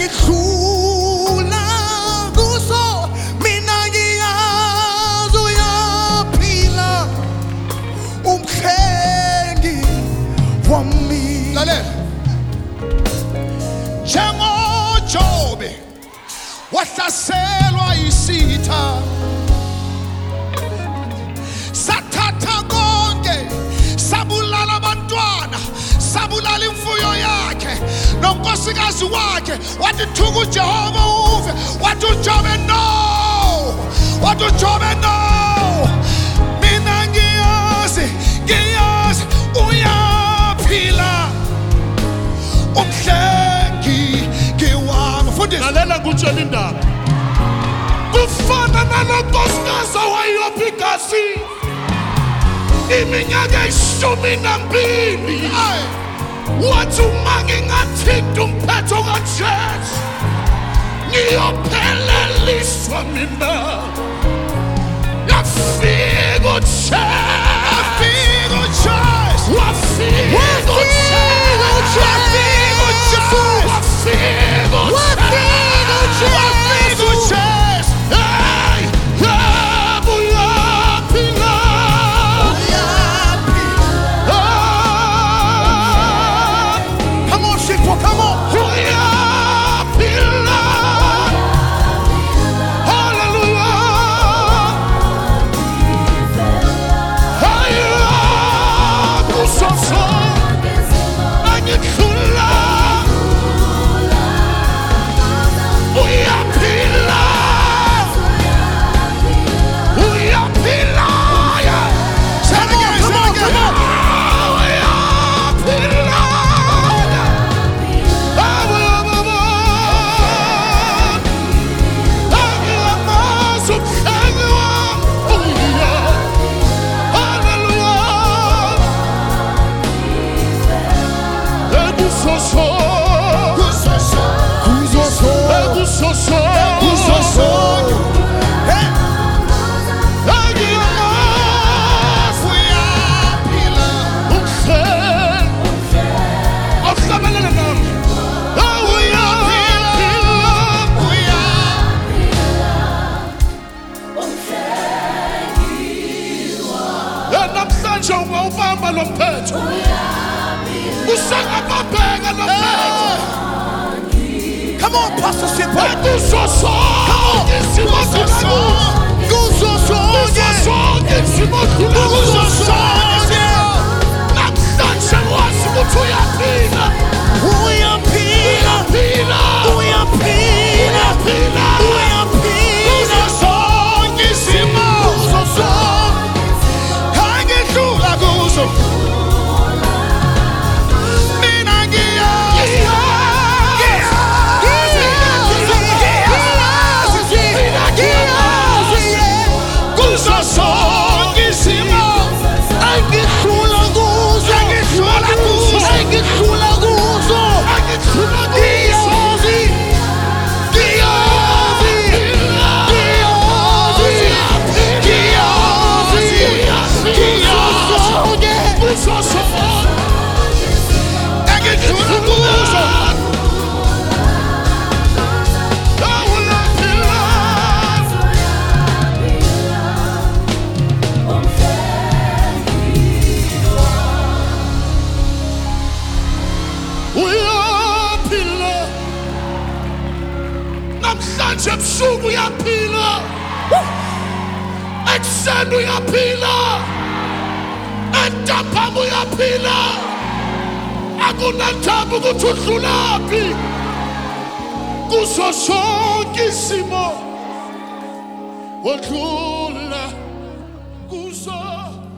engidlula kuso mina ngiyazi uyaphila umhlengi wami. Lalela. NjengoJobe wahlaselwa isitha, sathatha konke, sabulala abantwana, sabulala imfuyo yakhe nonkosikazi wakhe, wathi thuka uJehova uve, wathi uJobe no, wathi uJobe no, mina ngiyazi uyaphila umhlengi ngiwami. Mfundisi, lalela ngutshela indaba. Kufana nalonkosikazi owayopha igazi iminyaka 12. Wathi uma ngingathinta umphetho kaJesu ngiyopheleliswa mina. Yafika uJesu, Come on, Shikwa, come on. Ubamba lo mphetho usangababheka lo mphetho. Come on, Pastor Shikwa. Kuso sonke isimo namhlanje wazi ukuthi uyaphila. Uyaphila. kuzo sonke isimo, angidlula kuzo. Mina ngiyazi kuzo sonke isimo, Angidlula kuzo. Namhlanje ebusuku uyaphila, ekuseni uyaphila, entambama uyaphila. Akunandaba ukuthi udlulaphi. Kuzo sonke isimo odlula kuzo.